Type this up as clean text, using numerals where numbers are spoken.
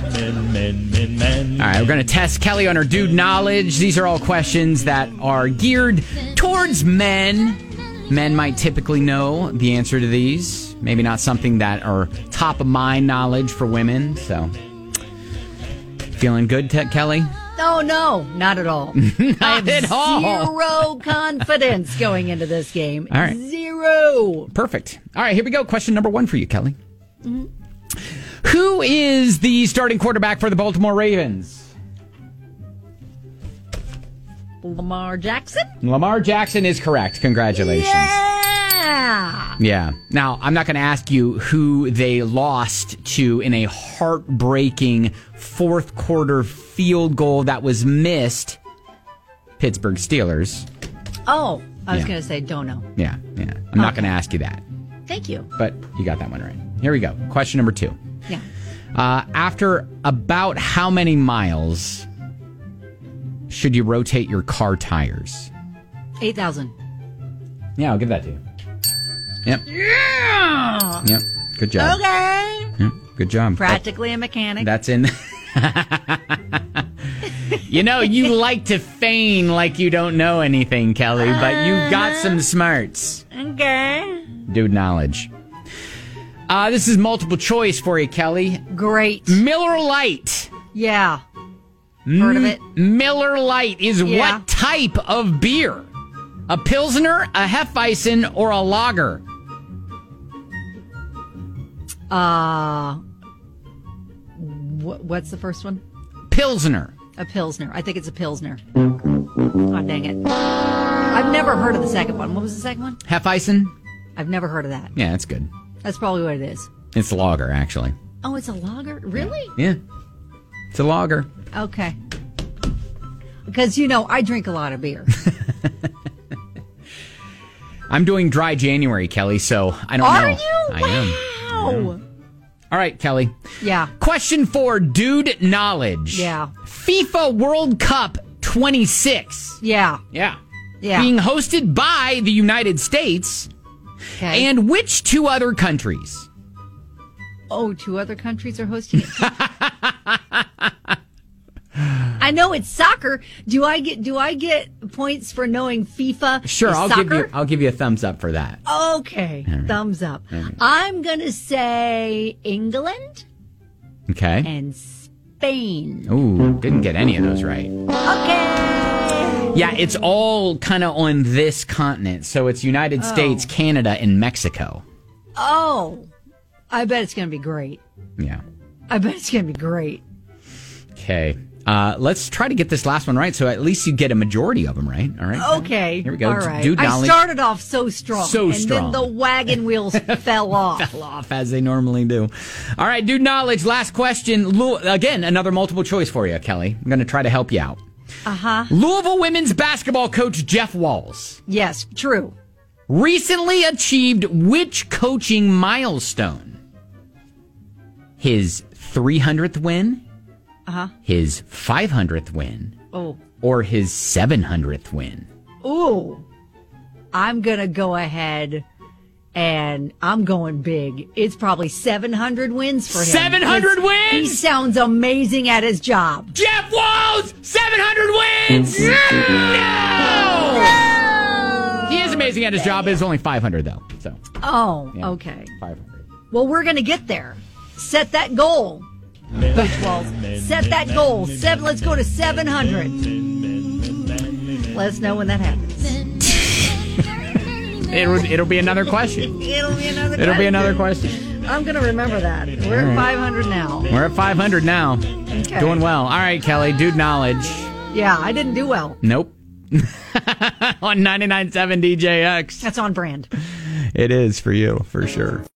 All right, we're going to test Kelly on her dude knowledge. These are all questions that are geared towards men. Men might typically know the answer to these. Maybe not something that are top of mind knowledge for women. So, feeling good, Kelly? Oh, no, not at all. I have at all. Zero confidence going into this game. All right. Zero. Perfect. All right, here we go. Question number 1 for you, Kelly. Mm-hmm. Who is the starting quarterback for the Baltimore Ravens? Lamar Jackson? Lamar Jackson is correct. Congratulations. Yeah. Now, I'm not going to ask you who they lost to in a heartbreaking fourth quarter field goal that was missed. Pittsburgh Steelers. Oh, I was going to say don't know. Yeah. I'm not going to ask you that. Thank you. But you got that one right. Here we go. Question number 2. Yeah. After about how many miles should you rotate your car tires? 8,000. Yeah, I'll give that to you. Yep. Yeah. Yep. Good job. Okay. Yep. Good job. Practically a mechanic. That's in. You know, you like to feign like you don't know anything, Kelly, but you got some smarts. Okay. Dude knowledge. This is multiple choice for you, Kelly. Great. Miller Lite. Yeah. Heard of it? Miller Lite is what type of beer? A Pilsner, a Hefeweizen, or a lager? What's the first one? Pilsner. A Pilsner. I think it's a Pilsner. Oh, dang it. I've never heard of the second one. What was the second one? Hefeweizen? I've never heard of that. Yeah, that's good. That's probably what it is. It's lager, actually. Oh, it's a lager? Really? Yeah. It's a lager. Okay. Because, I drink a lot of beer. I'm doing dry January, Kelly, so I don't know. Are you? I am. Wow. All right, Kelly. Yeah. Question 4, dude knowledge. Yeah. FIFA World Cup 26. Yeah. Yeah. Yeah. Being hosted by the United States. Okay. And which 2 other countries? Oh, 2 other countries are hosting it. I know it's soccer. Do I get points for knowing FIFA? Sure, I'll give you a thumbs up for that. Okay, right. Thumbs up. Right. I'm gonna say England. Okay. And Spain. Ooh, didn't get any of those right. Okay. Yeah, it's all kind of on this continent. So it's United States, Canada, and Mexico. Oh, I bet it's gonna be great. Yeah. I bet it's gonna be great. Okay. Let's try to get this last one right, so at least you get a majority of them right. All right. Okay. Here we go. All right. Dude knowledge. I started off so strong. So and strong. then the wagon wheels fell off. Fell off, as they normally do. All right, dude knowledge. Last question. Again, another multiple choice for you, Kelly. I'm going to try to help you out. Uh-huh. Louisville women's basketball coach Jeff Walz. Yes, true. Recently achieved which coaching milestone? His 300th win? Uh-huh. His 500th win? Oh. Or his 700th win? Ooh. I'm going to go ahead and I'm going big. It's probably 700 wins for him. 700 wins? He sounds amazing at his job. Jeff Walz, 700 wins! No! He is amazing at his job. It's only 500, though. So. Oh, yeah, okay. 500. Well, we're going to get there. Set that goal. Coach Walz, set that goal. Let's go to 700. Let us know when that happens. It'll be another question. It'll be another question. I'm going to remember that. We're at 500 now. We're at 500 now. Okay. Doing well. All right, Kelly. Dude knowledge. Yeah, I didn't do well. Nope. On 99.7 DJX. That's on brand. It is for you, for sure.